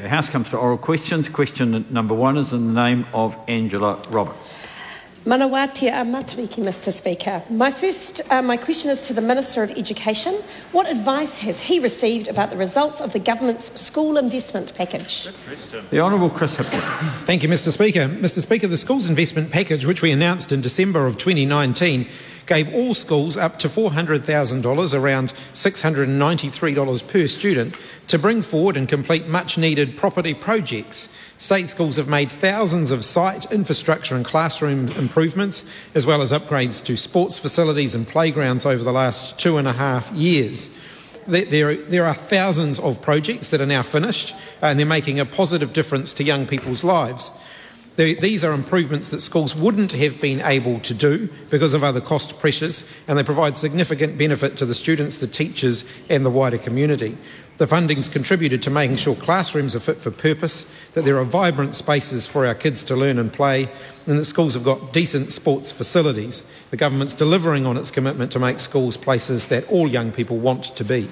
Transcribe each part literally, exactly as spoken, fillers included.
The House comes to oral questions. Question number one is in the name of Angela Roberts. Manawatia Matariki, Mister Speaker. My first, uh, my question is to the Minister of Education. What advice has he received about the results of the government's school investment package? The Honourable Chris Hipkins. Thank you, Mister Speaker. Mister Speaker, the schools investment package, which we announced in December of twenty nineteen, gave all schools up to four hundred thousand dollars, around six hundred ninety-three dollars per student, to bring forward and complete much-needed property projects. State schools have made thousands of site, infrastructure and classroom improvements, as well as upgrades to sports facilities and playgrounds over the last two and a half years. There, there are thousands of projects that are now finished, and they're making a positive difference to young people's lives. These are improvements that schools wouldn't have been able to do because of other cost pressures, and they provide significant benefit to the students, the teachers and the wider community. The funding's contributed to making sure classrooms are fit for purpose, that there are vibrant spaces for our kids to learn and play, and that schools have got decent sports facilities. The government's delivering on its commitment to make schools places that all young people want to be.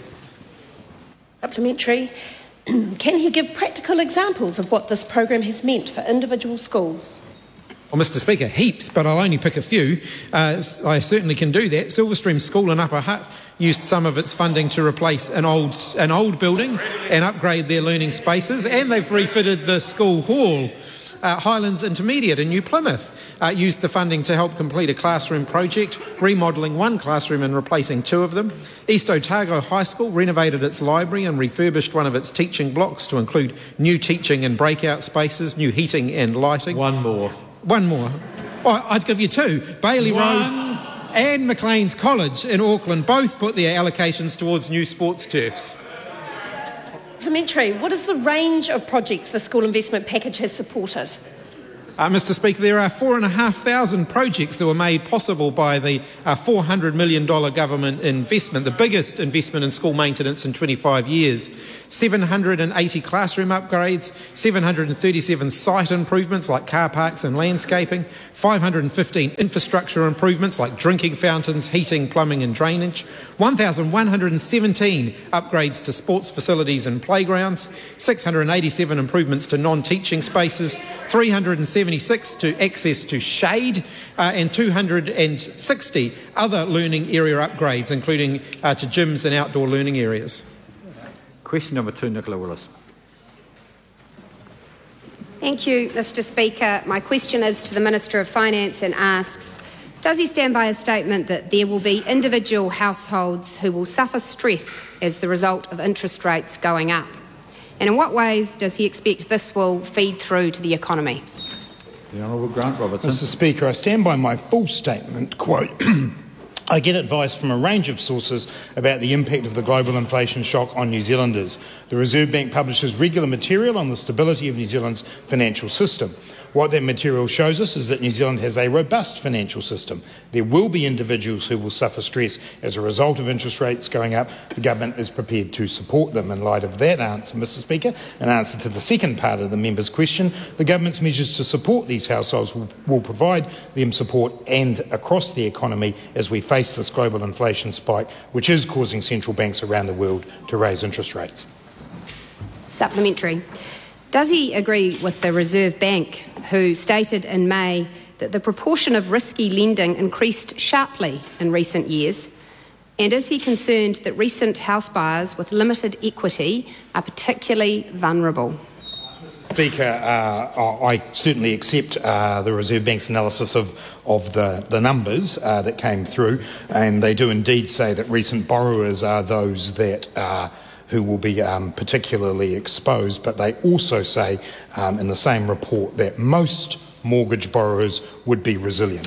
Supplementary. Can he give practical examples of what this program has meant for individual schools? Well, Mister Speaker, heaps, but I'll only pick a few. Uh, I certainly can do that. Silverstream School in Upper Hutt used some of its funding to replace an old, an old building and upgrade their learning spaces, and they've refitted the school hall. Uh, Highlands Intermediate in New Plymouth uh, used the funding to help complete a classroom project, remodelling one classroom and replacing two of them. East Otago High School renovated its library and refurbished one of its teaching blocks to include new teaching and breakout spaces, new heating and lighting. One more. One more. Oh, I'd give you two. Bailey One. Road and Maclean's College in Auckland both put their allocations towards new sports turfs. Supplementary. What is the range of projects the school investment package has supported? Uh, Mister Speaker, there are four and a half thousand projects that were made possible by the uh, four hundred million dollars government investment, the biggest investment in school maintenance in twenty-five years. seven hundred eighty classroom upgrades, seven hundred thirty-seven site improvements like car parks and landscaping, five hundred fifteen infrastructure improvements like drinking fountains, heating, plumbing and drainage, one thousand one hundred seventeen upgrades to sports facilities and playgrounds, six hundred eighty-seven improvements to non-teaching spaces, three hundred seventy-six to access to shade, uh, and two hundred sixty other learning area upgrades, including uh, to gyms and outdoor learning areas. Question number two, Nicola Willis. Thank you, Mister Speaker. My question is to the Minister of Finance and asks, does he stand by his statement that there will be individual households who will suffer stress as the result of interest rates going up? And in what ways does he expect this will feed through to the economy? The Honourable Grant Robertson. Mister Speaker, I stand by my full statement, quote, I get advice from a range of sources about the impact of the global inflation shock on New Zealanders. The Reserve Bank publishes regular material on the stability of New Zealand's financial system. What that material shows us is that New Zealand has a robust financial system. There will be individuals who will suffer stress as a result of interest rates going up. The government is prepared to support them. In light of that answer, Mister Speaker, in answer to the second part of the member's question, the government's measures to support these households will, will provide them support and across the economy as we face this global inflation spike, which is causing central banks around the world to raise interest rates. Supplementary. Does he agree with the Reserve Bank, who stated in May that the proportion of risky lending increased sharply in recent years? And is he concerned that recent house buyers with limited equity are particularly vulnerable? Speaker, uh, I certainly accept uh, the Reserve Bank's analysis of, of the, the numbers uh, that came through, and they do indeed say that recent borrowers are those that uh, who will be um, particularly exposed, but they also say um, in the same report that most mortgage borrowers would be resilient.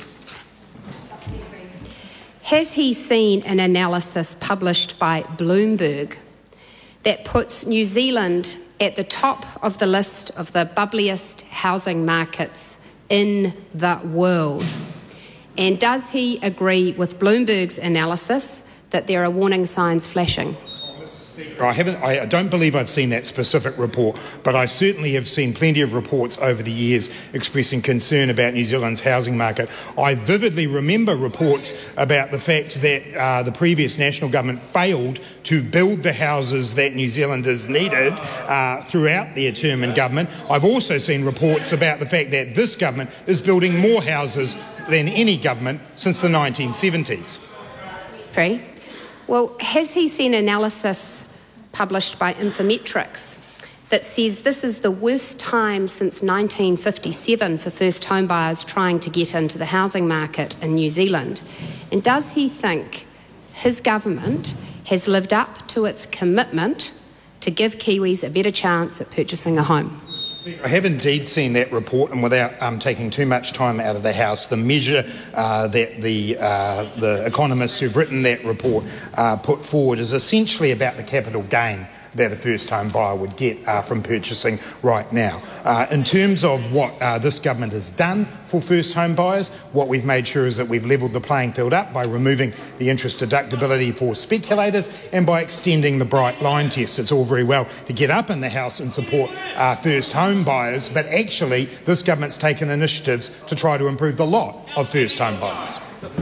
Has he seen an analysis published by Bloomberg that puts New Zealand at the top of the list of the bubbliest housing markets in the world? And does he agree with Bloomberg's analysis that there are warning signs flashing? I haven't. I don't believe I've seen that specific report, but I certainly have seen plenty of reports over the years expressing concern about New Zealand's housing market. I vividly remember reports about the fact that uh, the previous national government failed to build the houses that New Zealanders needed uh, throughout their term in government. I've also seen reports about the fact that this government is building more houses than any government since the nineteen seventies. Free. Well, has he seen analysis published by Infometrics that says this is the worst time since nineteen fifty-seven for first home buyers trying to get into the housing market in New Zealand? And does he think his government has lived up to its commitment to give Kiwis a better chance at purchasing a home? I have indeed seen that report, and without um, taking too much time out of the House, the measure uh, that the uh, the economists who've written that report uh, put forward is essentially about the capital gain that a first home buyer would get uh, from purchasing right now. Uh, in terms of what uh, this government has done for first home buyers, what we've made sure is that we've levelled the playing field up by removing the interest deductibility for speculators and by extending the bright line test. It's all very well to get up in the House and support uh, first home buyers, but actually this government's taken initiatives to try to improve the lot of first home buyers.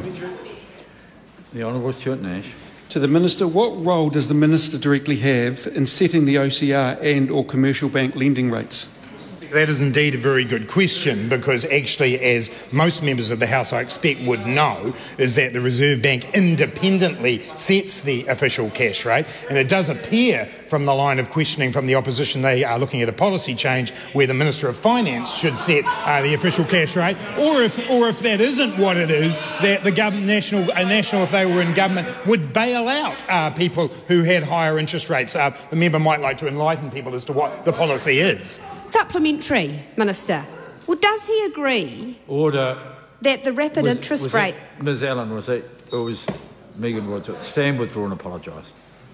The Honourable Stuart Nash. To the Minister, what role does the Minister directly have in setting the O C R and or commercial bank lending rates? That is indeed a very good question, because actually, as most members of the House I expect would know, is that the Reserve Bank independently sets the official cash rate, and it does appear from the line of questioning from the opposition they are looking at a policy change where the Minister of Finance should set uh, the official cash rate, or if or if that isn't what it is, that the government, national, uh, national if they were in government, would bail out uh, people who had higher interest rates. Uh, the member might like to enlighten people as to what the policy is. Supplementary, Minister. Well, does he agree Order. that the rapid Was- interest was rate... It, Ms Allen, was it, or was Megan Wadsworth? Stand, withdraw and apologise.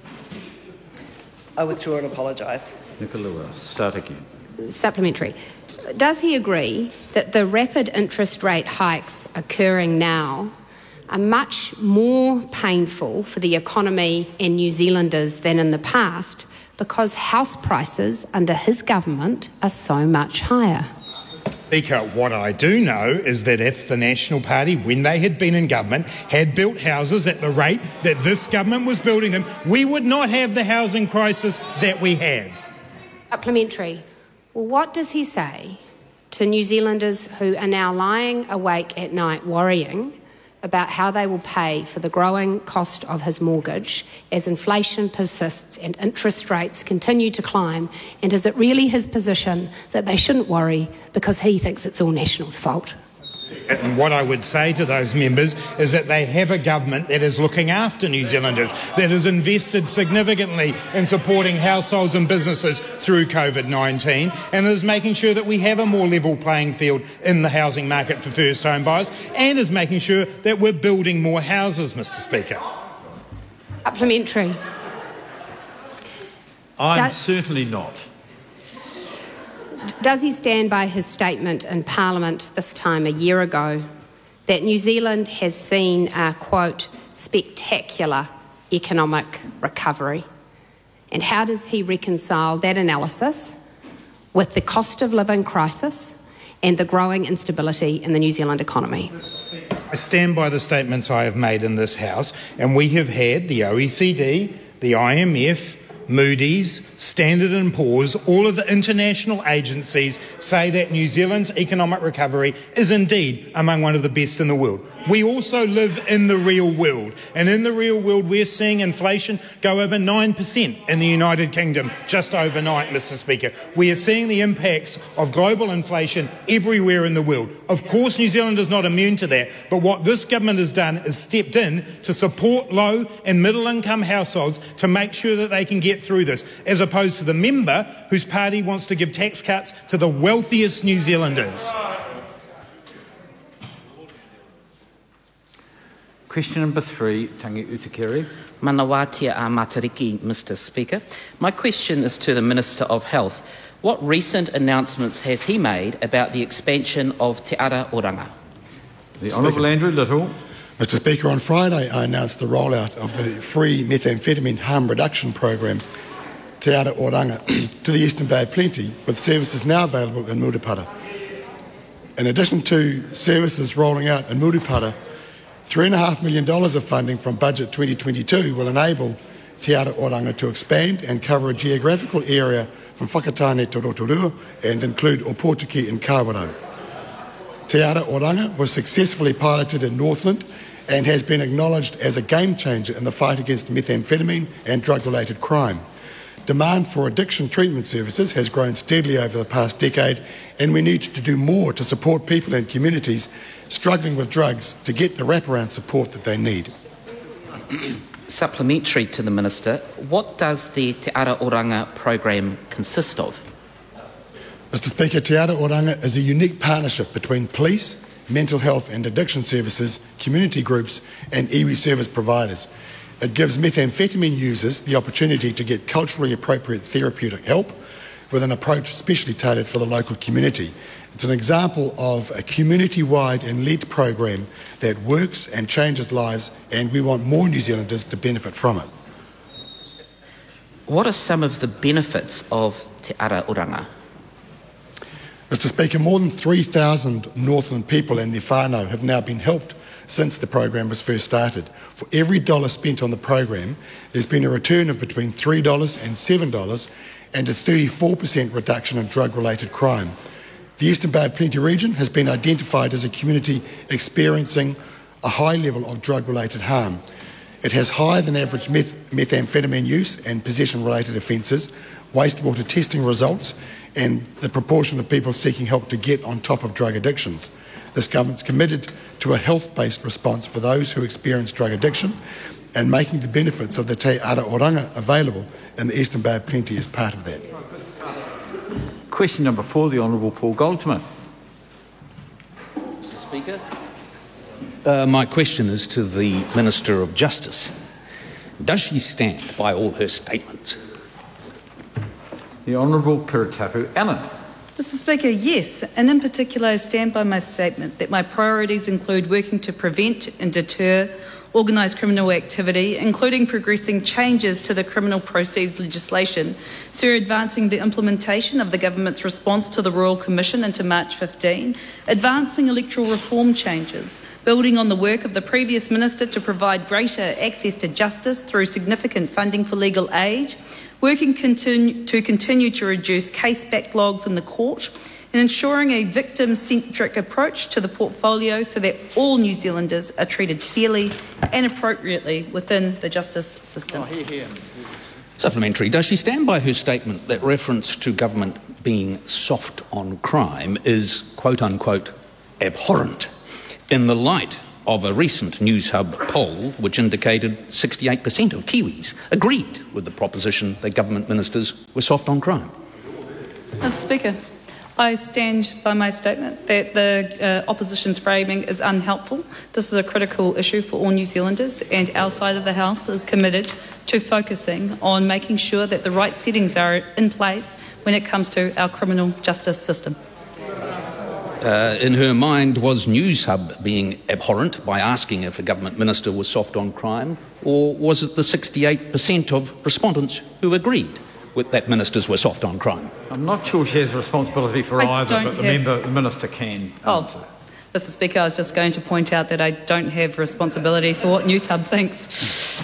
I withdraw and apologise. Nicola, start again. Supplementary. Does he agree that the rapid interest rate hikes occurring now are much more painful for the economy and New Zealanders than in the past, because house prices under his government are so much higher? Speaker, what I do know is that if the National Party, when they had been in government, had built houses at the rate that this government was building them, we would not have the housing crisis that we have. Supplementary. Well, what does he say to New Zealanders who are now lying awake at night worrying about how they will pay for the growing cost of his mortgage as inflation persists and interest rates continue to climb? And is it really his position that they shouldn't worry because he thinks it's all National's fault? And what I would say to those members is that they have a government that is looking after New Zealanders, that has invested significantly in supporting households and businesses through COVID nineteen, and is making sure that we have a more level playing field in the housing market for first home buyers, and is making sure that we're building more houses, Mister Speaker. Supplementary. I'm Does- certainly not. Does he stand by his statement in Parliament this time a year ago that New Zealand has seen a, quote, spectacular economic recovery? And how does he reconcile that analysis with the cost of living crisis and the growing instability in the New Zealand economy? I stand by the statements I have made in this House, and we have had the O E C D, the I M F, Moody's, Standard and Poor's, all of the international agencies say that New Zealand's economic recovery is indeed among one of the best in the world. We also live in the real world, and in the real world we're seeing inflation go over nine percent in the United Kingdom just overnight, Mister Speaker. We are seeing the impacts of global inflation everywhere in the world. Of course New Zealand is not immune to that, but what this government has done is stepped in to support low and middle income households to make sure that they can get through this, as opposed to the member whose party wants to give tax cuts to the wealthiest New Zealanders. Question number three, Tangi Utikere. Manawatia a Matariki, Mister Speaker. My question is to the Minister of Health. What recent announcements has he made about the expansion of Te Ara Oranga? The Honourable Andrew Little. Mister Speaker, on Friday I announced the rollout of the free methamphetamine harm reduction program Te Ara Oranga to the Eastern Bay of Plenty, with services now available in Murupara. In addition to services rolling out in Murupara, three point five million dollars of funding from Budget twenty twenty-two will enable Te Ara Oranga to expand and cover a geographical area from Whakatane to Rotorua and include Opotiki and Kawerau. Te Ara Oranga was successfully piloted in Northland and has been acknowledged as a game changer in the fight against methamphetamine and drug-related crime. Demand for addiction treatment services has grown steadily over the past decade, and we need to do more to support people and communities struggling with drugs to get the wraparound support that they need. Supplementary to the Minister, what does the Te Ara Oranga program consist of? Mister Speaker, Te Ara Oranga is a unique partnership between police, mental health and addiction services, community groups and iwi service providers. It gives methamphetamine users the opportunity to get culturally appropriate therapeutic help with an approach specially tailored for the local community. It's an example of a community-wide and led program that works and changes lives, and we want more New Zealanders to benefit from it. What are some of the benefits of Te Ara Oranga? Mister Speaker, more than three thousand Northland people and their whānau have now been helped since the program was first started. For every dollar spent on the program, there's been a return of between three dollars and seven dollars and a thirty-four percent reduction in drug-related crime. The Eastern Bay of Plenty region has been identified as a community experiencing a high level of drug-related harm. It has higher than average meth methamphetamine use and possession-related offences, wastewater testing results, and the proportion of people seeking help to get on top of drug addictions. This government's committed to a health-based response for those who experience drug addiction, and making the benefits of the Te Ara Oranga available in the Eastern Bay of Plenty is part of that. Question number four, the Honourable Paul Goldsmith. Mister Speaker. Uh, my question is to the Minister of Justice. Does she stand by all her statements? The Honourable Kiritapu Allen. Mister Speaker, yes, and in particular I stand by my statement that my priorities include working to prevent and deter organised criminal activity, including progressing changes to the criminal proceeds legislation through advancing the implementation of the government's response to the Royal Commission into March fifteen, advancing electoral reform changes, building on the work of the previous minister to provide greater access to justice through significant funding for legal aid, working continue, to continue to reduce case backlogs in the court, and ensuring a victim-centric approach to the portfolio so that all New Zealanders are treated fairly and appropriately within the justice system. Oh, here, here. Supplementary. Does she stand by her statement that reference to government being soft on crime is, quote-unquote, abhorrent, in the light of a recent News Hub poll which indicated sixty-eight percent of Kiwis agreed with the proposition that government ministers were soft on crime? Mister Speaker, I stand by my statement that the uh, opposition's framing is unhelpful. This is a critical issue for all New Zealanders, and our side of the House is committed to focusing on making sure that the right settings are in place when it comes to our criminal justice system. Uh, in her mind, was News Hub being abhorrent by asking if a government minister was soft on crime, or was it the sixty-eight percent of respondents who agreed with that ministers were soft on crime? I'm not sure she has responsibility for I either, don't but the, have... member, the Minister can oh, answer. Mister Speaker, I was just going to point out that I don't have responsibility for what News Hub thinks.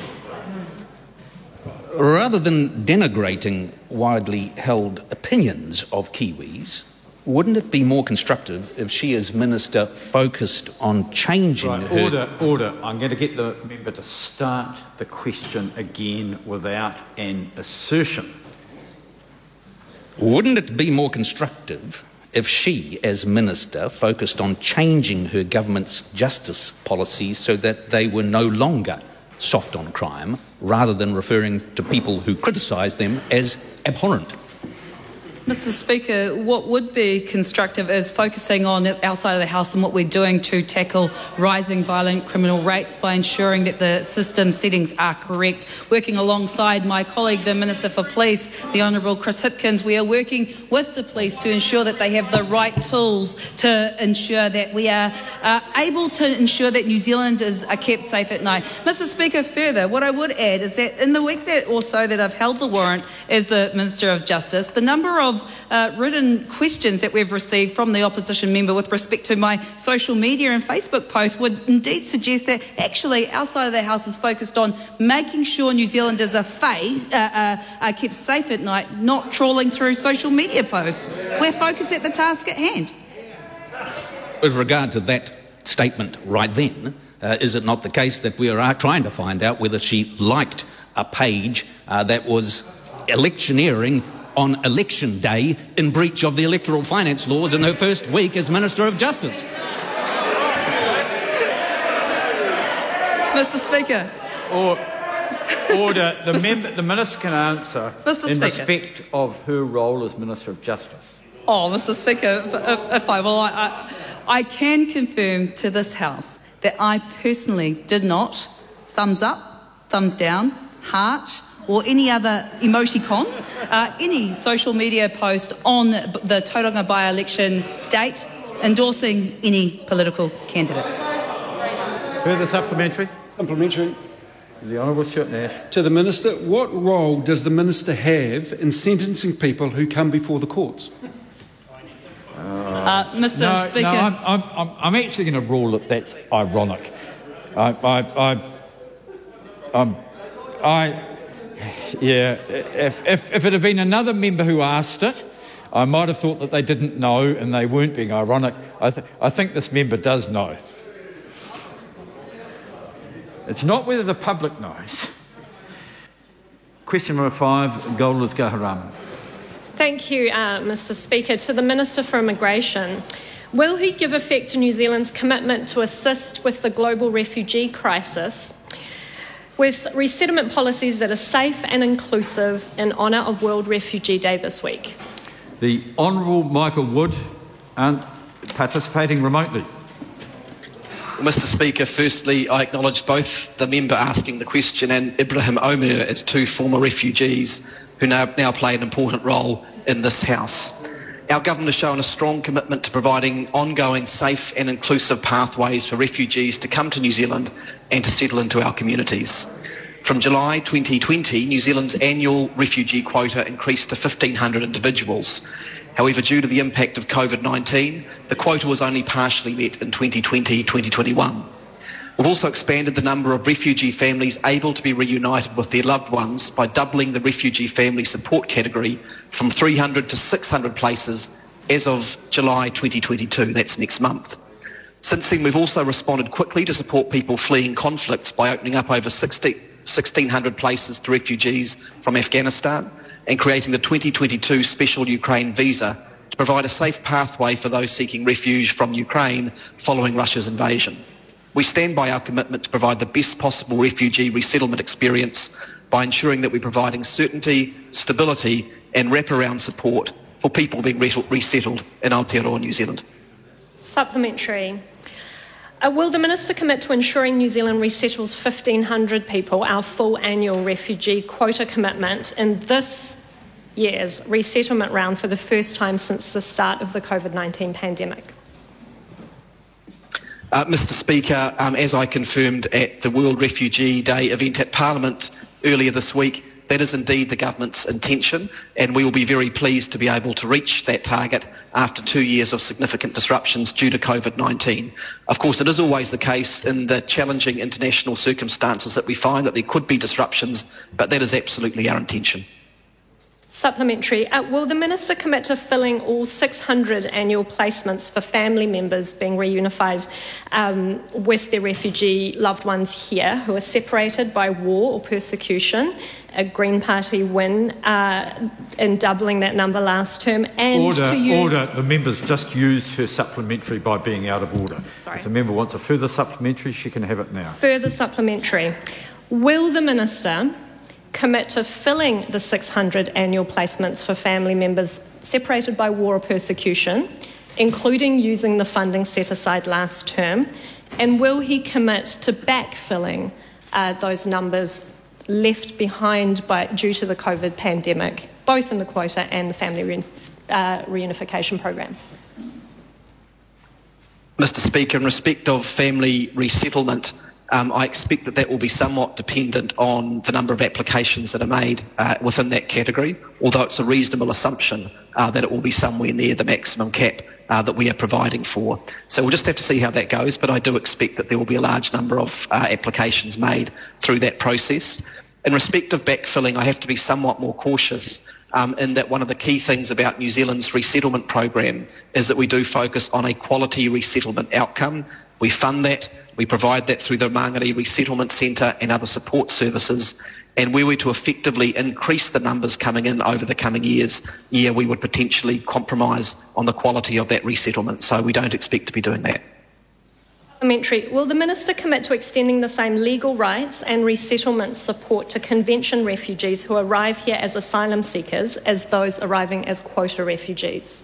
Rather than denigrating widely held opinions of Kiwis, wouldn't it be more constructive if she as Minister focused on changing right, her... Order, order. I'm going to get the member to start the question again without an assertion. Wouldn't it be more constructive if she, as Minister, focused on changing her government's justice policies so that they were no longer soft on crime, rather than referring to people who criticise them as abhorrent? Mister Speaker, what would be constructive is focusing on outside of the House and what we're doing to tackle rising violent criminal rates by ensuring that the system settings are correct. Working alongside my colleague, the Minister for Police, the Honourable Chris Hipkins, we are working with the police to ensure that they have the right tools to ensure that we are uh, able to ensure that New Zealanders are kept safe at night. Mister Speaker, further, what I would add is that in the week that or so that I've held the warrant as the Minister of Justice, the number of uh, written questions that we've received from the opposition member with respect to my social media and Facebook posts would indeed suggest that actually our side of the House is focused on making sure New Zealanders are, fa- uh, uh, are kept safe at night, not trawling through social media posts. We're focused at the task at hand. With regard to that statement right then, uh, is it not the case that we are trying to find out whether she liked a page uh, that was electioneering on election day in breach of the electoral finance laws in her first week as Minister of Justice? Mister Speaker. Or, order. The, member, the Minister can answer Mister in Speaker. respect of her role as Minister of Justice. Oh, Mister Speaker, if, if, if I will, I, I, I can confirm to this House that I personally did not thumbs up, thumbs down, heart, or any other emoticon, uh, any social media post on the Tauranga by-election date endorsing any political candidate. Further supplementary? Supplementary. The Honourable Stuart Nash. To the Minister, what role does the Minister have in sentencing people who come before the courts? Uh, Mister No, Speaker. no, I'm, I'm, I'm, I'm actually going to rule that that's ironic. I, I, I, I'm, I, yeah, if, if, if it had been another member who asked it, I might have thought that they didn't know and they weren't being ironic. I, th- I think this member does know. It's not whether the public knows. Question number five, Golith Gaharam. Thank you, uh, Mister Speaker. To the Minister for Immigration, will he give effect to New Zealand's commitment to assist with the global refugee crisis with resettlement policies that are safe and inclusive in honour of World Refugee Day this week? The Honourable Michael Wood, and participating remotely. Mister Speaker, firstly, I acknowledge both the member asking the question and Ibrahim Omer as two former refugees who now, now play an important role in this House. Our government has shown a strong commitment to providing ongoing, safe and inclusive pathways for refugees to come to New Zealand and to settle into our communities. From July twenty twenty, New Zealand's annual refugee quota increased to fifteen hundred individuals. However, due to the impact of COVID nineteen, the quota was only partially met in twenty twenty to twenty twenty-one. We've also expanded the number of refugee families able to be reunited with their loved ones by doubling the refugee family support category from three hundred to six hundred places as of July twenty twenty-two, that's next month. Since then, we've also responded quickly to support people fleeing conflicts by opening up over sixteen hundred places to refugees from Afghanistan and creating the twenty twenty-two Special Ukraine Visa to provide a safe pathway for those seeking refuge from Ukraine following Russia's invasion. We stand by our commitment to provide the best possible refugee resettlement experience by ensuring that we're providing certainty, stability and wraparound support for people being resettled in Aotearoa, New Zealand. Supplementary. Uh, will the Minister commit to ensuring New Zealand resettles fifteen hundred people, our full annual refugee quota commitment, in this year's resettlement round for the first time since the start of the COVID nineteen pandemic? Uh, Mister Speaker, um, as I confirmed at the World Refugee Day event at Parliament earlier this week, that is indeed the government's intention, and we will be very pleased to be able to reach that target after two years of significant disruptions due to COVID nineteen. Of course, it is always the case in the challenging international circumstances that we find that there could be disruptions, but that is absolutely our intention. Supplementary. Uh, will the Minister commit to filling all six hundred annual placements for family members being reunified um, with their refugee loved ones here who are separated by war or persecution? A Green Party win uh, in doubling that number last term. And order, to use... order. The member's just used her supplementary by being out of order. Sorry. If the member wants a further supplementary, she can have it now. Further supplementary. Will the Minister commit to filling the six hundred annual placements for family members separated by war or persecution, including using the funding set aside last term? And will he commit to backfilling uh, those numbers left behind by, due to the COVID pandemic, both in the quota and the family re- uh, reunification program? Mister Speaker, in respect of family resettlement, um, I expect that that will be somewhat dependent on the number of applications that are made uh, within that category, although it's a reasonable assumption uh, that it will be somewhere near the maximum cap uh, that we are providing for. So we'll just have to see how that goes, but I do expect that there will be a large number of uh, applications made through that process. In respect of backfilling, I have to be somewhat more cautious um, in that one of the key things about New Zealand's resettlement program is that we do focus on a quality resettlement outcome. We fund that, we provide that through the Mangere Resettlement Centre and other support services, and were we to effectively increase the numbers coming in over the coming years, yeah, we would potentially compromise on the quality of that resettlement, so we don't expect to be doing that. Supplementary. Will the Minister commit to extending the same legal rights and resettlement support to convention refugees who arrive here as asylum seekers as those arriving as quota refugees?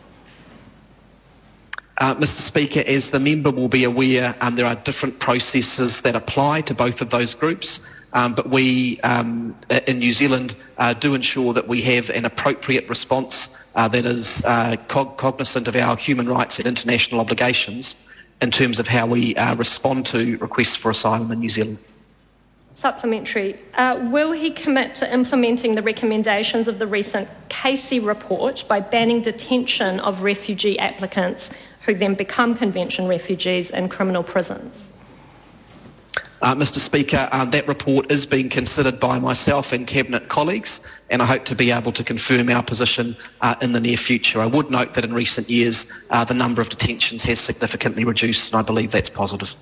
Uh, Mister Speaker, as the member will be aware, um, there are different processes that apply to both of those groups, um, but we um, in New Zealand uh, do ensure that we have an appropriate response uh, that is uh, cog- cognizant of our human rights and international obligations in terms of how we uh, respond to requests for asylum in New Zealand. Supplementary. Uh, will he commit to implementing the recommendations of the recent Casey report by banning detention of refugee applicants who then become convention refugees in criminal prisons? Uh, Mister Speaker, um, that report is being considered by myself and Cabinet colleagues, and I hope to be able to confirm our position uh, in the near future. I would note that in recent years uh, the number of detentions has significantly reduced, and I believe that's positive.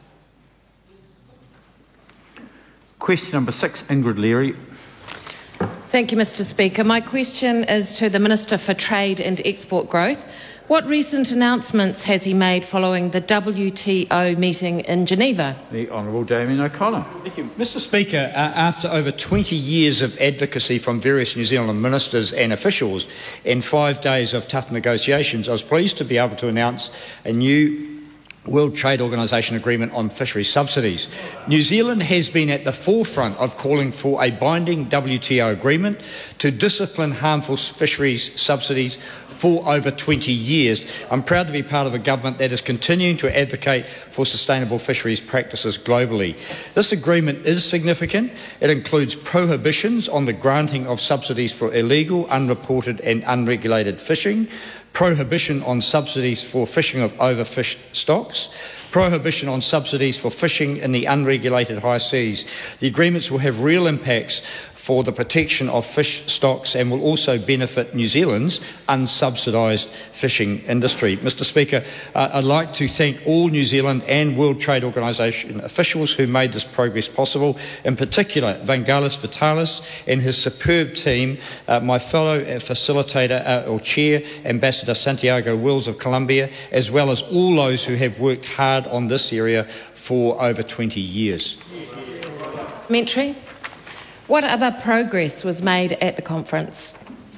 Question number six, Ingrid Leary. Thank you, Mister Speaker. My question is to the Minister for Trade and Export Growth. What recent announcements has he made following the W T O meeting in Geneva? The Honourable Damien O'Connor. Thank you. Mister Speaker, uh, after over twenty years of advocacy from various New Zealand ministers and officials and five days of tough negotiations, I was pleased to be able to announce a new World Trade Organisation agreement on fisheries subsidies. New Zealand has been at the forefront of calling for a binding W T O agreement to discipline harmful fisheries subsidies for over twenty years. I'm proud to be part of a government that is continuing to advocate for sustainable fisheries practices globally. This agreement is significant. It includes prohibitions on the granting of subsidies for illegal, unreported and unregulated fishing, prohibition on subsidies for fishing of overfished stocks, prohibition on subsidies for fishing in the unregulated high seas. The agreements will have real impacts for the protection of fish stocks and will also benefit New Zealand's unsubsidised fishing industry. Mister Speaker, uh, I'd like to thank all New Zealand and World Trade Organisation officials who made this progress possible, in particular Vangelis Vitalis and his superb team, uh, my fellow facilitator uh, or chair, Ambassador Santiago Wills of Colombia, as well as all those who have worked hard on this area for over twenty years. Supplementary. What other progress was made at the conference?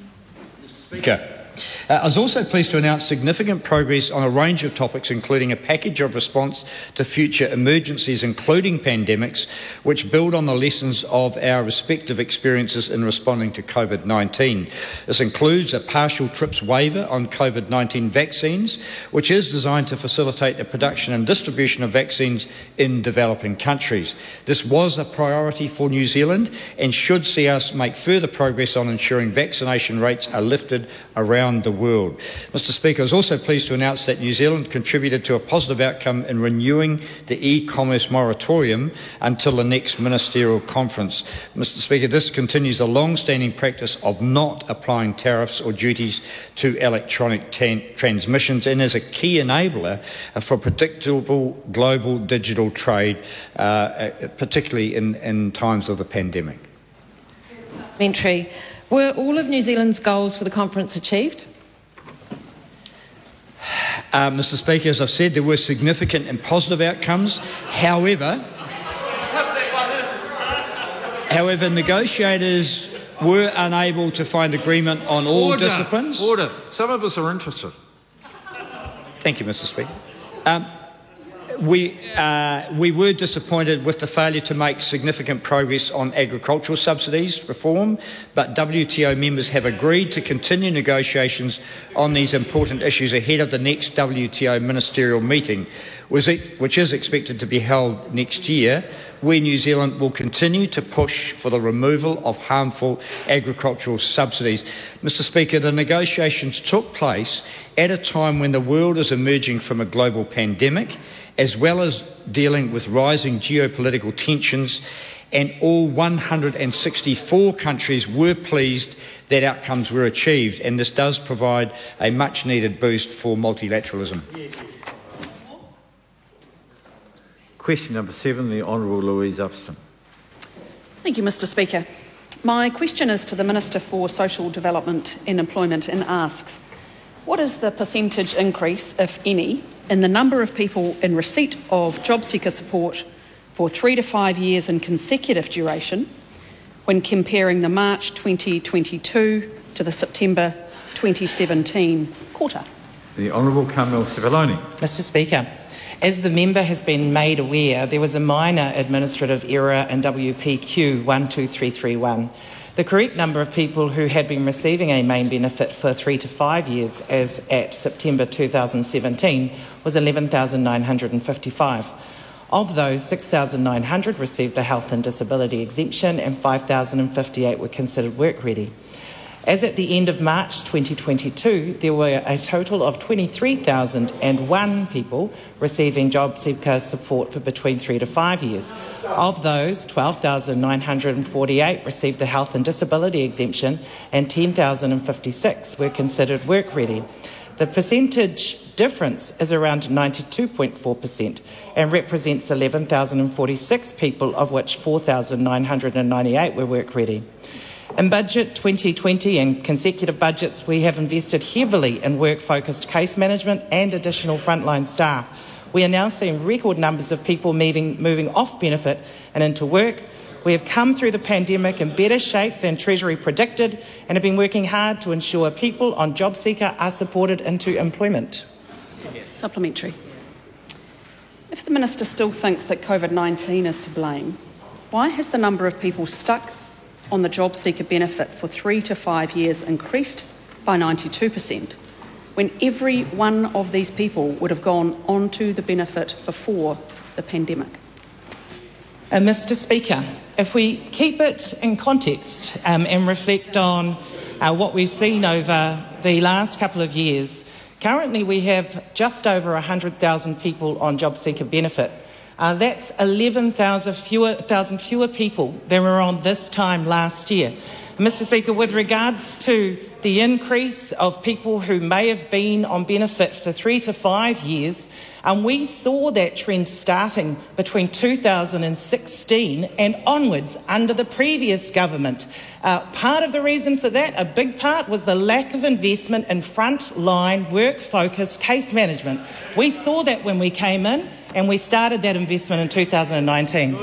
Speaker, uh, I was also pleased to announce significant progress on a range of topics, including a package of response to future emergencies, including pandemics, which build on the lessons of our respective experiences in responding to COVID nineteen. This includes a partial TRIPS waiver on COVID nineteen vaccines, which is designed to facilitate the production and distribution of vaccines in developing countries. This was a priority for New Zealand and should see us make further progress on ensuring vaccination rates are lifted around the world. Mister Speaker, I was also pleased to announce that New Zealand contributed to a positive outcome in renewing the e-commerce moratorium until the next ministerial conference. Mister Speaker, this continues a long-standing practice of not applying tariffs or duties to electronic tan- transmissions and is a key enabler for predictable global digital trade, uh, particularly in, in times of the pandemic. Supplementary. Were all of New Zealand's goals for the conference achieved? Uh, Mister Speaker, as I've said, there were significant and positive outcomes. However, However, negotiators were unable to find agreement on all Order. disciplines. Order. Some of us are interested. Thank you, Mister Speaker. Um, we, uh, we were disappointed with the failure to make significant progress on agricultural subsidies reform, but W T O members have agreed to continue negotiations on these important issues ahead of the next W T O ministerial meeting, which is expected to be held next year, where New Zealand will continue to push for the removal of harmful agricultural subsidies. Mister Speaker, the negotiations took place at a time when the world is emerging from a global pandemic, as well as dealing with rising geopolitical tensions, and all one hundred sixty-four countries were pleased that outcomes were achieved, and this does provide a much-needed boost for multilateralism. Question number seven, the Honourable Louise Upston. Thank you, Mister Speaker. My question is to the Minister for Social Development and Employment and asks, what is the percentage increase, if any, in the number of people in receipt of job seeker support for three to five years in consecutive duration when comparing the March twenty twenty-two to the September twenty seventeen quarter? The Honourable Carmel Cipollone. Mister Speaker, as the member has been made aware, there was a minor administrative error in W P Q one two three three one. The correct number of people who had been receiving a main benefit for three to five years as at September two thousand seventeen was eleven thousand nine hundred fifty-five. Of those, six thousand nine hundred received the health and disability exemption and five thousand fifty-eight were considered work ready. As at the end of March twenty twenty-two, there were a total of twenty-three thousand one people receiving job seeker support for between three to five years. Of those, twelve thousand nine hundred forty-eight received the health and disability exemption and ten thousand fifty-six were considered work ready. The percentage difference is around ninety-two point four percent and represents eleven thousand forty-six people, of which four thousand nine hundred ninety-eight were work ready. In Budget twenty twenty and consecutive budgets, we have invested heavily in work-focused case management and additional frontline staff. We are now seeing record numbers of people moving, moving off benefit and into work. We have come through the pandemic in better shape than Treasury predicted and have been working hard to ensure people on job seeker are supported into employment. Supplementary. If the Minister still thinks that COVID nineteen is to blame, why has the number of people stuck on the job seeker benefit for three to five years increased by ninety-two percent, when every one of these people would have gone onto the benefit before the pandemic? Uh, Mister Speaker, if we keep it in context um, and reflect on uh, what we've seen over the last couple of years, currently we have just over one hundred thousand people on job seeker benefit. Uh, that's eleven thousand fewer, fewer people than were on this time last year. Mister Speaker, with regards to the increase of people who may have been on benefit for three to five years, um, we saw that trend starting between two thousand sixteen and onwards under the previous government. Uh, part of the reason for that, a big part, was the lack of investment in front-line, work-focused case management. We saw that when we came in, and we started that investment in two thousand nineteen.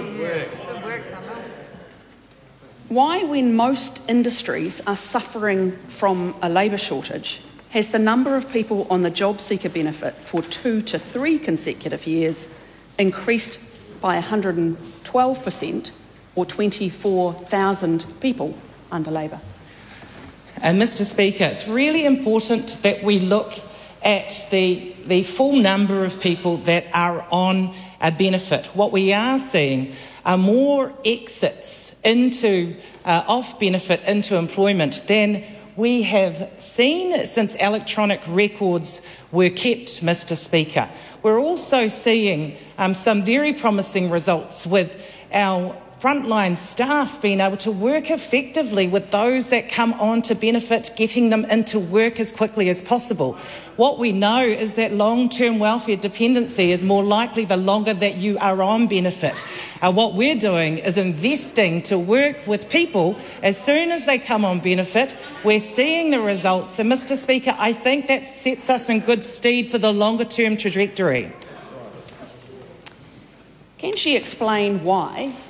Why, when most industries are suffering from a labour shortage, has the number of people on the job seeker benefit for two to three consecutive years increased by one hundred twelve percent, or twenty-four thousand people under Labour? And Mister Speaker, it's really important that we look at the, the full number of people that are on a benefit. What we are seeing are more exits into uh, off benefit into employment than we have seen since electronic records were kept, Mister Speaker. We're also seeing um, some very promising results with our frontline staff being able to work effectively with those that come on to benefit, getting them into work as quickly as possible. What we know is that long-term welfare dependency is more likely the longer that you are on benefit. Uh, what we're doing is investing to work with people as soon as they come on benefit. We're seeing the results. And, Mister Speaker, I think that sets us in good stead for the longer-term trajectory. Can she explain why,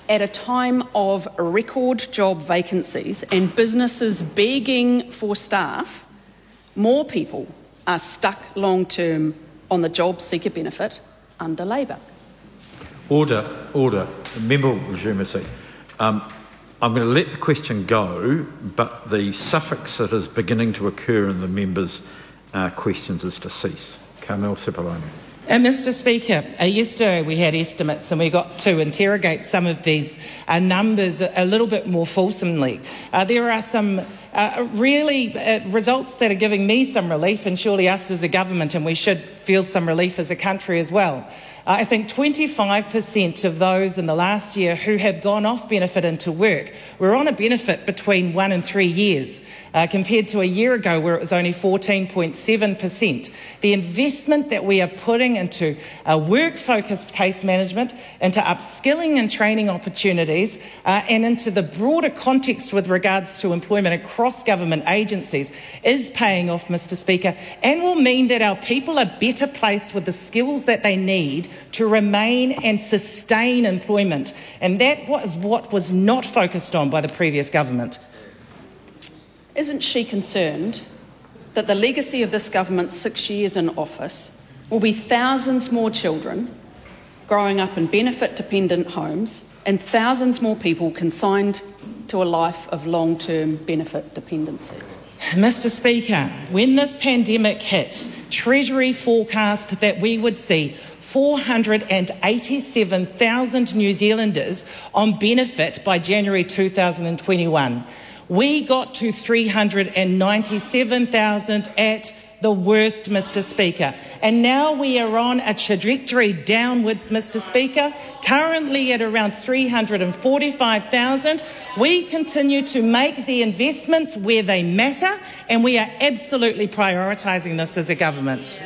at a time of record job vacancies and businesses begging for staff, more people are stuck long-term on the job seeker benefit under Labor. Order, order. The member will resume a seat. Um, I'm going to let the question go, but the suffix that is beginning to occur in the members' uh, questions is to cease. Carmel Sepuloni. Uh, Mister Speaker, uh, yesterday we had estimates and we got to interrogate some of these uh, numbers a, a little bit more fulsomely. Uh, there are some uh, really uh, results that are giving me some relief, and surely us as a government, and we should feel some relief as a country as well. I think twenty-five percent of those in the last year who have gone off benefit into work were on a benefit between one and three years, uh, compared to a year ago where it was only fourteen point seven percent. The investment that we are putting into uh, work-focused case management, into upskilling and training opportunities, uh, and into the broader context with regards to employment across government agencies is paying off, Mister Speaker, and will mean that our people are better placed with the skills that they need to remain and sustain employment. And that was what was not focused on by the previous government. Isn't she concerned that the legacy of this government's six years in office will be thousands more children growing up in benefit-dependent homes and thousands more people consigned to a life of long-term benefit dependency? Mister Speaker, when this pandemic hit, Treasury forecast that we would see four hundred eighty-seven thousand New Zealanders on benefit by January two thousand twenty-one. We got to three hundred ninety-seven thousand at the worst, Mister Speaker. And now we are on a trajectory downwards, Mister Speaker, currently at around three hundred forty-five thousand. We continue to make the investments where they matter, and we are absolutely prioritising this as a government.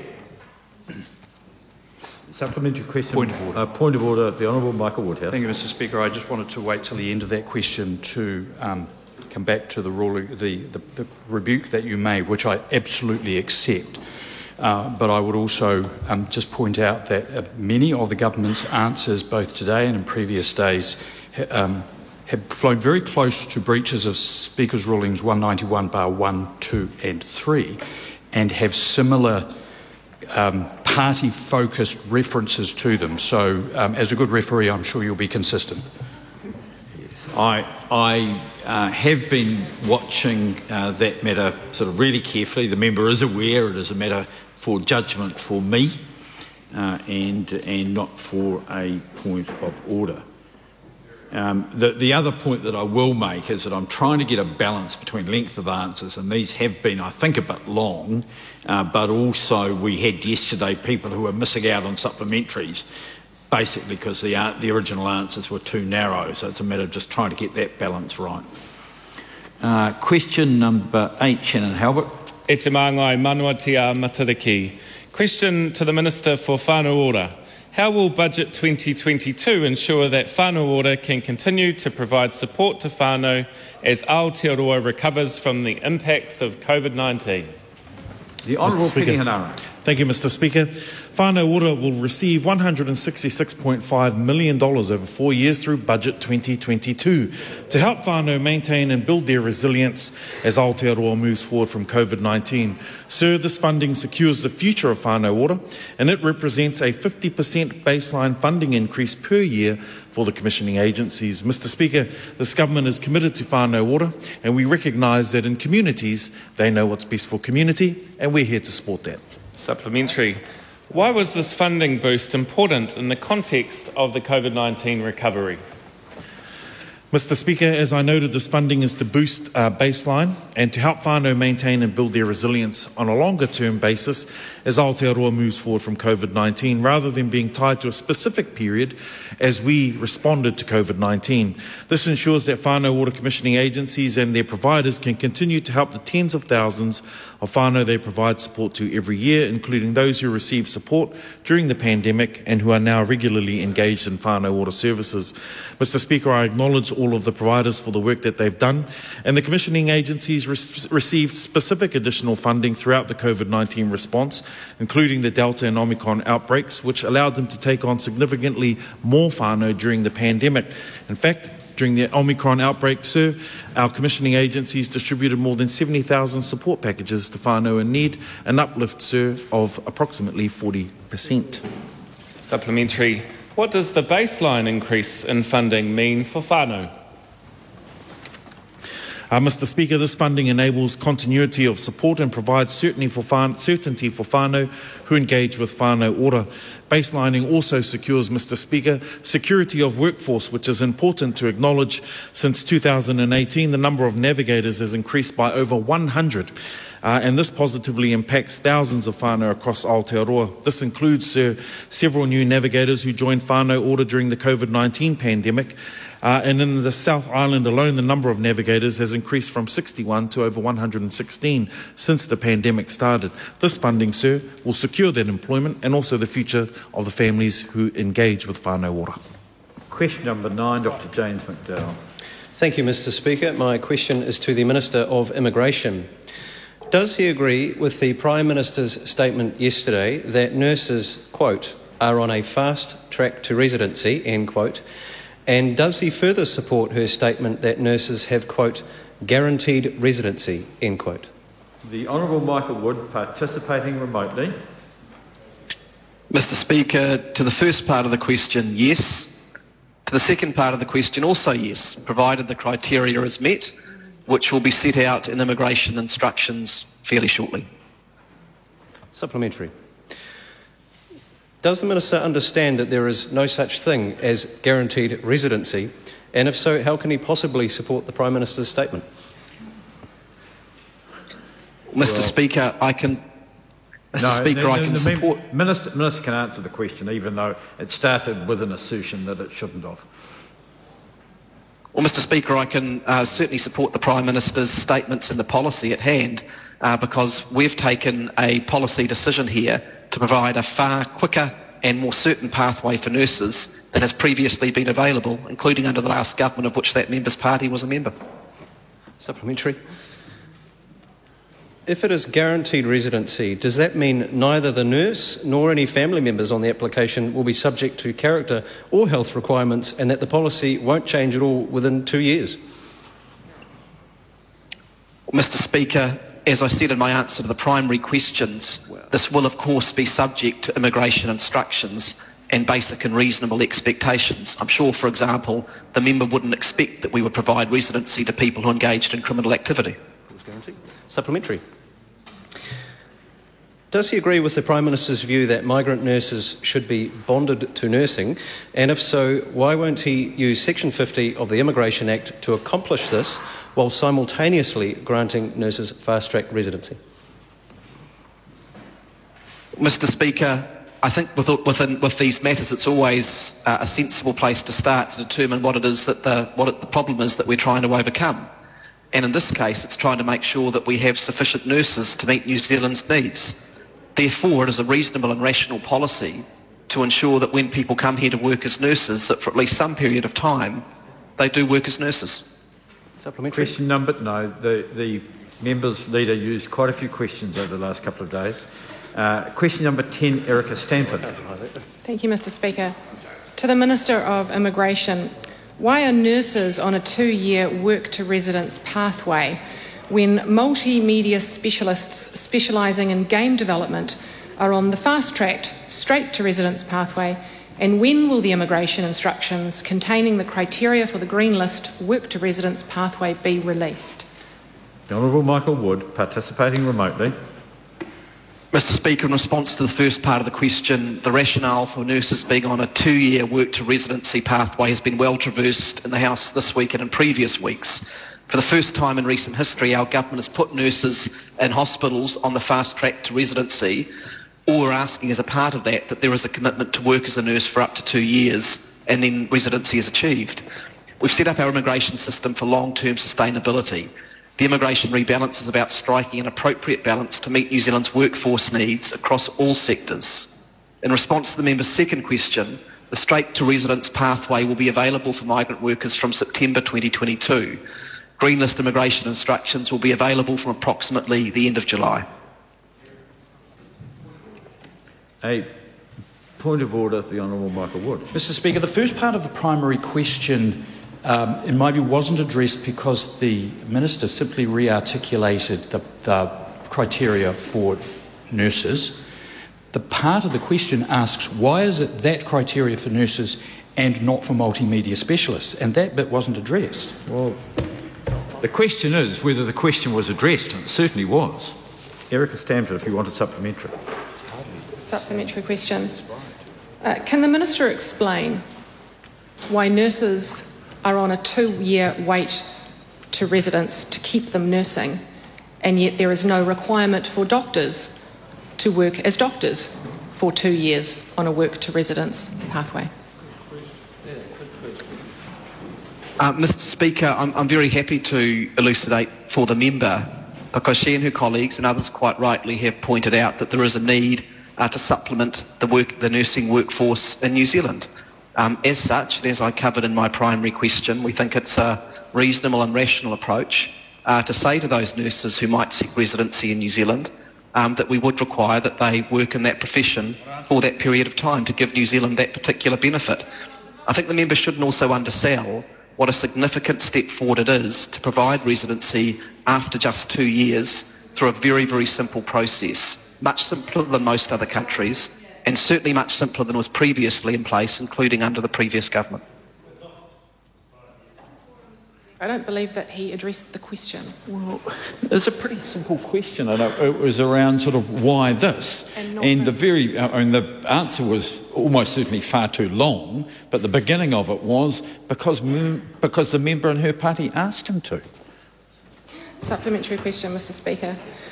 Supplementary question. Point of order. Uh, point of order. The Honourable Michael Woodhouse. Thank you, Mister Speaker. I just wanted to wait till the end of that question to um, come back to the, ruling, the, the, the rebuke that you made, which I absolutely accept. Uh, but I would also um, just point out that uh, many of the government's answers, both today and in previous days, ha um, have flown very close to breaches of Speaker's rulings one ninety-one bar one, two and three, and have similar um, party-focused references to them. So, um, as a good referee, I'm sure you'll be consistent. Yes, I, I uh, have been watching uh, that matter sort of really carefully. The member is aware it is a matter for judgment for me uh, and, and not for a point of order. Um, the, the other point that I will make is that I'm trying to get a balance between length of answers, and these have been, I think, a bit long, uh, but also we had yesterday people who were missing out on supplementaries, basically because the, uh, the original answers were too narrow, so it's a matter of just trying to get that balance right. Uh, question number eight, Shannon Halbert. E te māngai Manuatia Matariki. Question to the Minister for Whānau Ora. How will Budget twenty twenty-two ensure that Whānau Ora can continue to provide support to whānau as Aotearoa recovers from the impacts of COVID nineteen? The Honourable Peeni Henare. Thank you, Mister Speaker. Whānau Ora will receive one hundred sixty-six point five million dollars over four years through Budget twenty twenty-two to help whānau maintain and build their resilience as Aotearoa moves forward from COVID nineteen. Sir, this funding secures the future of Whānau Ora, and it represents a fifty percent baseline funding increase per year for the commissioning agencies. Mister Speaker, this government is committed to Whānau Ora, and we recognise that in communities they know what's best for community, and we're here to support that. Supplementary. Why was this funding boost important in the context of the COVID nineteen recovery? Mister Speaker, as I noted, this funding is to boost uh, baseline and to help whānau maintain and build their resilience on a longer-term basis as Aotearoa moves forward from COVID nineteen, rather than being tied to a specific period as we responded to COVID nineteen. This ensures that whānau Ora commissioning agencies and their providers can continue to help the tens of thousands of whānau they provide support to every year, including those who received support during the pandemic and who are now regularly engaged in Whānau Ora services. Mister Speaker, I acknowledge all of the providers for the work that they've done, and the commissioning agencies re- received specific additional funding throughout the COVID nineteen response, including the Delta and Omicron outbreaks, which allowed them to take on significantly more whānau during the pandemic. In fact, during the Omicron outbreak, sir, our commissioning agencies distributed more than seventy thousand support packages to whānau in need, an uplift, sir, of approximately forty percent. Supplementary. What does the baseline increase in funding mean for whānau? Uh, Mister Speaker, this funding enables continuity of support and provides certainty for, whānau, certainty for whānau who engage with whānau ora. Baselining also secures, Mister Speaker, security of workforce, which is important to acknowledge. Since two thousand eighteen, the number of navigators has increased by over one hundred. Uh, and this positively impacts thousands of whānau across Aotearoa. This includes uh, several new navigators who joined whānau ora during the COVID nineteen pandemic. Uh, and in the South Island alone, the number of navigators has increased from sixty-one to over one hundred sixteen since the pandemic started. This funding, sir, will secure that employment and also the future of the families who engage with whānau ora. Question number nine, Doctor James McDowell. Thank you, Mister Speaker. My question is to the Minister of Immigration. Does he agree with the Prime Minister's statement yesterday that nurses, quote, are on a fast track to residency, end quote, and does he further support her statement that nurses have, quote, guaranteed residency, end quote? The Honourable Michael Wood, participating remotely. Mister Speaker, to the first part of the question, yes. To the second part of the question, also yes, provided the criteria is met, which will be set out in immigration instructions fairly shortly. Supplementary. Does the Minister understand that there is no such thing as guaranteed residency? And if so, how can he possibly support the Prime Minister's statement? Mister Well, Speaker, I can... Mister No, Speaker, the, I the, can the support... mem- Minister, Minister can answer the question, even though it started with an assertion that it shouldn't have. Well, Mister Speaker, I can uh, certainly support the Prime Minister's statements and the policy at hand uh, because we've taken a policy decision here to provide a far quicker and more certain pathway for nurses than has previously been available, including under the last government of which that member's party was a member. Supplementary. If it is guaranteed residency, does that mean neither the nurse nor any family members on the application will be subject to character or health requirements and that the policy won't change at all within two years? Mister Speaker, as I said in my answer to the primary questions, this will of course be subject to immigration instructions and basic and reasonable expectations. I'm sure, for example, the member wouldn't expect that we would provide residency to people who engaged in criminal activity. Supplementary. Does he agree with the Prime Minister's view that migrant nurses should be bonded to nursing? And if so, why won't he use Section fifty of the Immigration Act to accomplish this while simultaneously granting nurses fast-track residency? Mister Speaker, I think with, within, with these matters it's always uh, a sensible place to start to determine what it is that the, what it, the problem is that we're trying to overcome. And in this case it's trying to make sure that we have sufficient nurses to meet New Zealand's needs. Therefore it is a reasonable and rational policy to ensure that when people come here to work as nurses that for at least some period of time they do work as nurses. Supplementary. Question number, no, the, the member's leader used quite a few questions over the last couple of days. Uh, question number ten, Erica Stanford. Thank you, Mister Speaker. To the Minister of Immigration, why are nurses on a two-year work-to-residence pathway when multimedia specialists specialising in game development are on the fast-tracked straight-to-residence pathway? And when will the immigration instructions containing the criteria for the Green List work-to-residence pathway be released? The Honourable Michael Wood, participating remotely. Mister Speaker, in response to the first part of the question, the rationale for nurses being on a two-year work-to-residency pathway has been well traversed in the House this week and in previous weeks. For the first time in recent history, our government has put nurses in hospitals on the fast track to residency. All we're asking as a part of that, that there is a commitment to work as a nurse for up to two years and then residency is achieved. We've set up our immigration system for long-term sustainability. The immigration rebalance is about striking an appropriate balance to meet New Zealand's workforce needs across all sectors. In response to the member's second question, The straight to residence pathway will be available for migrant workers from September twenty twenty-two. Green list immigration instructions will be available from approximately the end of July. A point of order, the Honourable Michael Wood. Mister Speaker, the first part of the primary question, um, in my view, wasn't addressed because the Minister simply re-articulated the, the criteria for nurses. The part of the question asks, why is it that criteria for nurses and not for multimedia specialists? And that bit wasn't addressed. Well, the question is whether the question was addressed, and it certainly was. Erica Stanford, if you want a supplementary. Supplementary question. Uh, can the Minister explain why nurses are on a two-year wait to residence to keep them nursing, and yet there is no requirement for doctors to work as doctors for two years on a work to residence pathway? Uh, Mister Speaker, I'm, I'm very happy to elucidate for the member, because she and her colleagues and others quite rightly have pointed out that there is a need uh, to supplement the, work, the nursing workforce in New Zealand. Um, as such, and as I covered in my primary question, we think it's a reasonable and rational approach uh, to say to those nurses who might seek residency in New Zealand um, that we would require that they work in that profession for that period of time to give New Zealand that particular benefit. I think the member shouldn't also undersell what a significant step forward it is to provide residency after just two years through a very, very simple process, much simpler than most other countries, and certainly much simpler than was previously in place, including under the previous government. I don't believe that he addressed the question. Well, it's a pretty simple question, and it was around sort of why this. And, and the very, I mean, the answer was almost certainly far too long, but the beginning of it was because, because the member and her party asked him to. Supplementary question, Mister Speaker.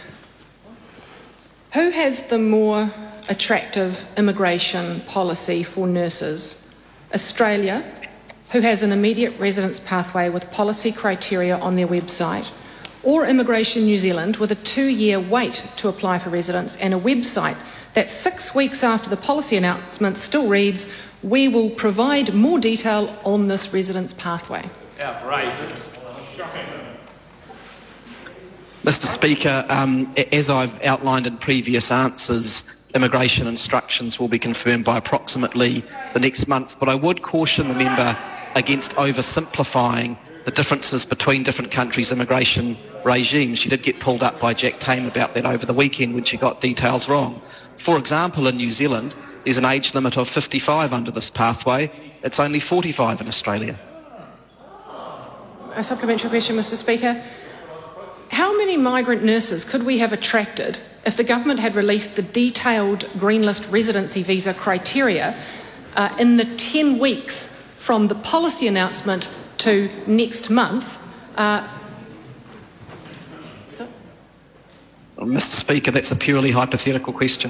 Who has the more attractive immigration policy for nurses? Australia, who has an immediate residence pathway with policy criteria on their website, or Immigration New Zealand with a two-year wait to apply for residence and a website that six weeks after the policy announcement still reads, "We will provide more detail on this residence pathway"? Outrageous. Shocking. Mister Speaker, um, as I've outlined in previous answers, immigration instructions will be confirmed by approximately the next month, but I would caution the member against oversimplifying the differences between different countries' immigration regimes. She did get pulled up by Jack Tame about that over the weekend when she got details wrong. For example, in New Zealand, there's an age limit of fifty-five under this pathway. It's only forty-five in Australia. A supplementary question, Mister Speaker. How many migrant nurses could we have attracted if the government had released the detailed green list residency visa criteria uh, in the ten weeks from the policy announcement to next month? Uh, well, Mister Speaker, that's a purely hypothetical question.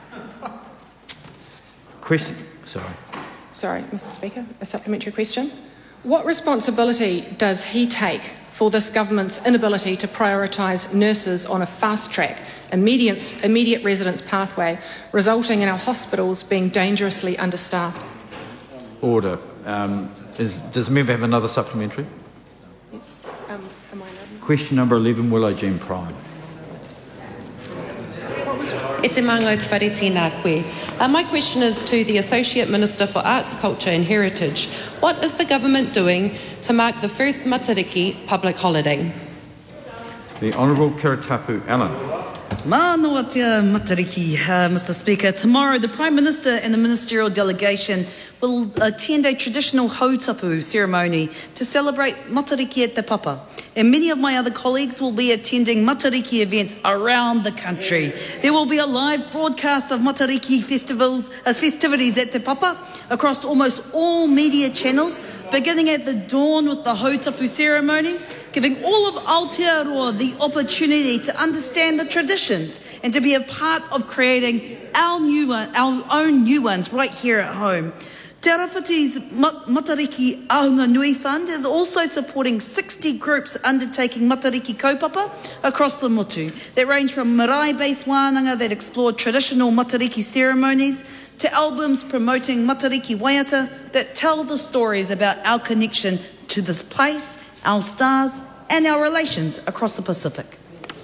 Question, sorry. Sorry, Mister Speaker, a supplementary question. What responsibility does he take for this government's inability to prioritise nurses on a fast-track, immediate, immediate residence pathway, resulting in our hospitals being dangerously understaffed? Order. Um, is, does the member have another supplementary? Um, am I allowed? Question number eleven, Willow Jem Prime. E te mango te whare tēnā koe. Uh, my question is to the Associate Minister for Arts, Culture and Heritage. What is the government doing to mark the first Matariki public holiday? The Honourable Kiritapu Allen. Mā tia Matariki, uh, Mister Speaker. Tomorrow, the Prime Minister and the ministerial delegation will attend a traditional hautapu ceremony to celebrate Matariki at Te Papa. And many of my other colleagues will be attending Matariki events around the country. There will be a live broadcast of Matariki festivals, uh, festivities at Te Papa across almost all media channels, beginning at the dawn with the hautapu ceremony, giving all of Aotearoa the opportunity to understand the traditions and to be a part of creating our new one, our own new ones right here at home. Te Arawhiti's Matariki Ahunga Nui Fund is also supporting sixty groups undertaking Matariki kaupapa across the motu that range from marae-based wānanga that explore traditional Matariki ceremonies to albums promoting Matariki waiata that tell the stories about our connection to this place, our stars and our relations across the Pacific.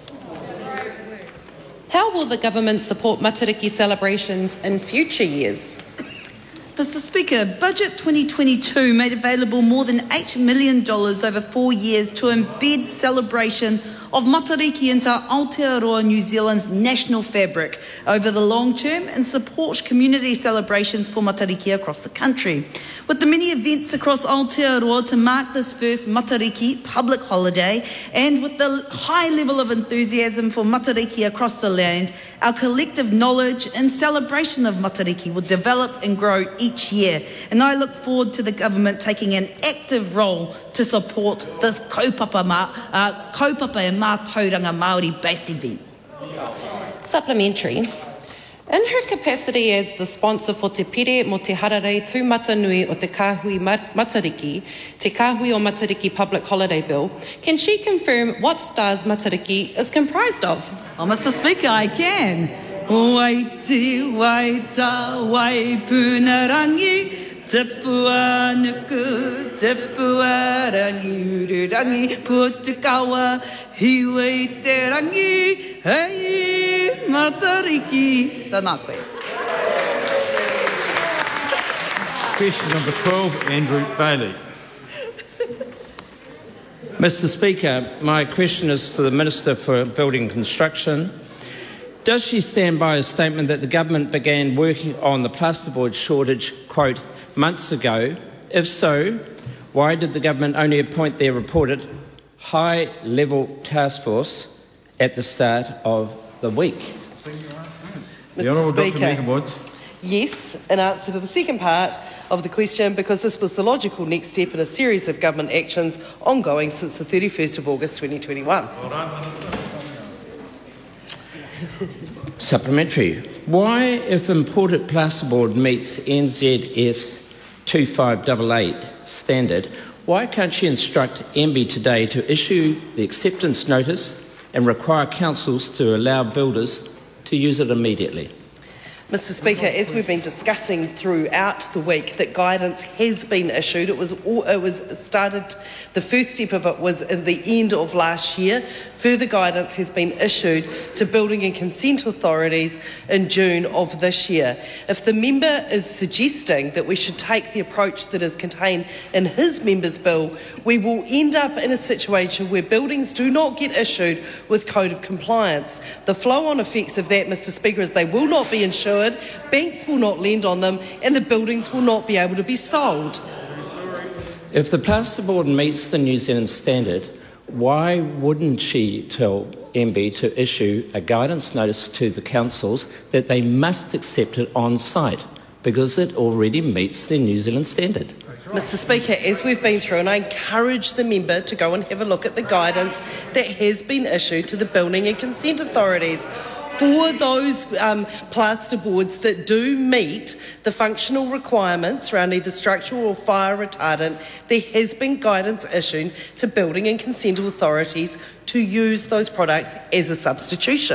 How will the government support Matariki celebrations in future years? Mister Speaker, Budget twenty twenty-two made available more than eight million dollars over four years to embed celebration of Matariki into Aotearoa New Zealand's national fabric over the long term and support community celebrations for Matariki across the country. With the many events across Aotearoa to mark this first Matariki public holiday and with the high level of enthusiasm for Matariki across the land, our collective knowledge and celebration of Matariki will develop and grow each year. And I look forward to the government taking an active role to support this kaupapa, ma, uh, kaupapa e mātauranga Māori-based event. Supplementary. In her capacity as the sponsor for Te Pere mo Te Hararei Tūmatanui o Te Kāhui Matariki, Te Kāhui o Matariki Public Holiday Bill, can she confirm what stars Matariki is comprised of? Oh, Mister Speaker, I can. Waiti, waita, wai punarangi, Tipua nuku, tipua rangi, ururangi, putikawa, hiwe te rangi, hei Matariki. Tēnā koe. Question number twelve, Andrew Bailey. Mister Speaker, my question is to the Minister for Building and Construction. Does she stand by a statement that the government began working on the plasterboard shortage, quote, months ago? If so, why did the government only appoint their reported high-level task force at the start of the week? Mister Speaker, yes, in answer to the second part of the question, because this was the logical next step in a series of government actions ongoing since the thirty-first of August twenty twenty-one. Supplementary. Why, if imported plasterboard meets N Z S two five eight eight standard, why can't she instruct M B I today to issue the acceptance notice and require councils to allow builders to use it immediately? Mister Speaker, as we've been discussing throughout the week, that guidance has been issued. It was all, it was started. The first step of it was at the end of last year. Further guidance has been issued to building and consent authorities in June of this year. If the member is suggesting that we should take the approach that is contained in his member's bill, we will end up in a situation where buildings do not get issued with code of compliance. The flow-on effects of that, Mister Speaker, is they will not be insured, banks will not lend on them, and the buildings will not be able to be sold. If the plasterboard meets the New Zealand standard, why wouldn't she tell M B I to issue a guidance notice to the councils that they must accept it on site because it already meets the New Zealand standard? Mister Speaker, as we've been through, and I encourage the member to go and have a look at the guidance that has been issued to the building and consent authorities. For those um, plasterboards that do meet the functional requirements around either structural or fire retardant, there has been guidance issued to building and consent authorities to use those products as a substitution.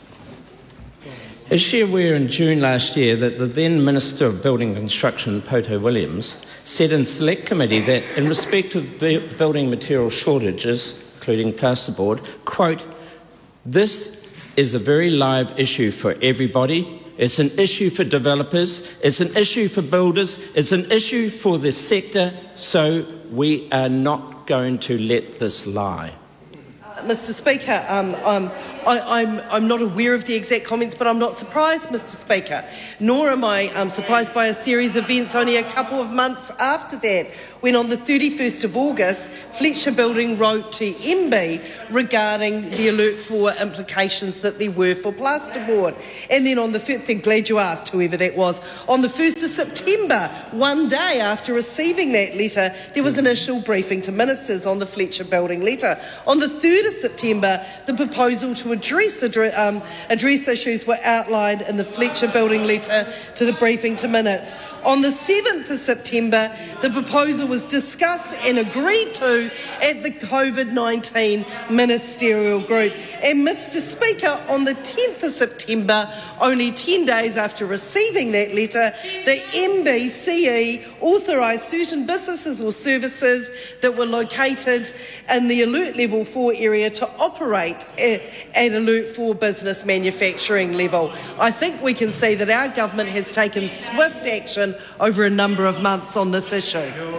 Is she aware in June last year that the then Minister of Building and Construction, Poto Williams, said in Select Committee that in respect of building material shortages, including plasterboard, quote, this is a very live issue for everybody. It's an issue for developers, it's an issue for builders, it's an issue for the sector, so we are not going to let this lie. Mister Speaker, um, um, I, I'm, I'm not aware of the exact comments, but I'm not surprised, Mister Speaker, nor am I um, surprised by a series of events only a couple of months after that, when on the thirty-first of August, Fletcher Building wrote to M B I regarding the alert for implications that there were for plasterboard. And then on the fifth, I'm glad you asked, whoever that was, on the first of September, one day after receiving that letter, there was an initial briefing to ministers on the Fletcher Building letter. On the third of of September, the proposal to address, address, um, address issues were outlined in the Fletcher Building letter to the briefing to minutes. On the seventh of September, the proposal was discussed and agreed to at the COVID nineteen Ministerial Group. And Mr Speaker, on the tenth of September, only ten days after receiving that letter, the M B C E authorised certain businesses or services that were located in the Alert Level four area to operate at Alert four business manufacturing level. I think we can see that our government has taken swift action over a number of months on this issue.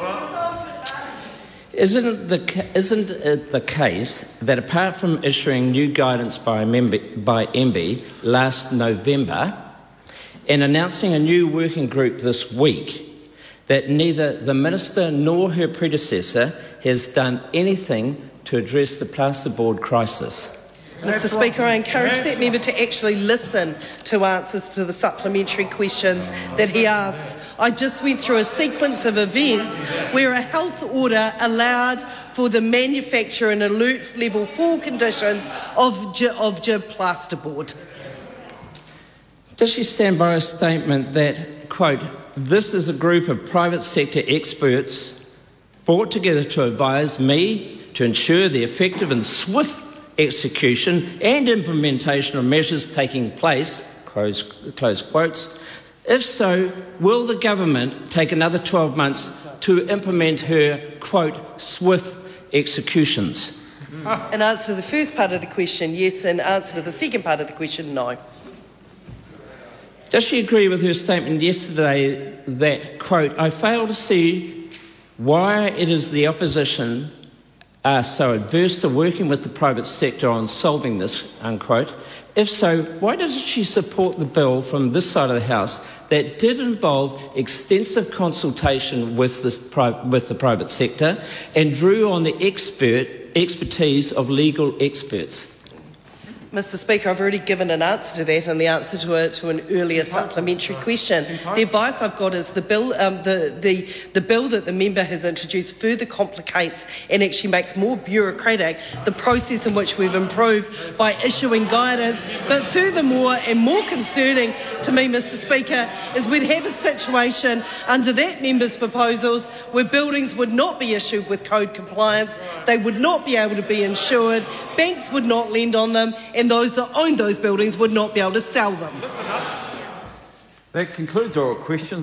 Isn't it, the, isn't it the case that apart from issuing new guidance by, by M B last November and announcing a new working group this week, that neither the Minister nor her predecessor has done anything to address the plasterboard crisis? Mr Speaker, I encourage that member to actually listen to answers to the supplementary questions that he asks. I just went through a sequence of events where a health order allowed for the manufacture and Alert Level four conditions of J, of J plasterboard. Does she stand by a statement that, quote, this is a group of private sector experts brought together to advise me to ensure the effective and swift execution and implementation of measures taking place, close, close quotes. If so, will the government take another twelve months to implement her, quote, swift executions? In answer to the first part of the question, yes. In answer to the second part of the question, no. Does she agree with her statement yesterday that, quote, I fail to see why it is the opposition are so adverse to working with the private sector on solving this, unquote. If so, why doesn't she support the bill from this side of the House that did involve extensive consultation with, this pri- with the private sector and drew on the expert expertise of legal experts? Mr Speaker, I've already given an answer to that and the answer to, a, to an earlier supplementary question. The advice I've got is the bill, um, the, the, the bill that the member has introduced further complicates and actually makes more bureaucratic the process in which we've improved by issuing guidance. But furthermore, and more concerning to me, Mr Speaker, is we'd have a situation under that member's proposals where buildings would not be issued with code compliance, they would not be able to be insured, banks would not lend on them, and those that own those buildings would not be able to sell them. That concludes oral questions.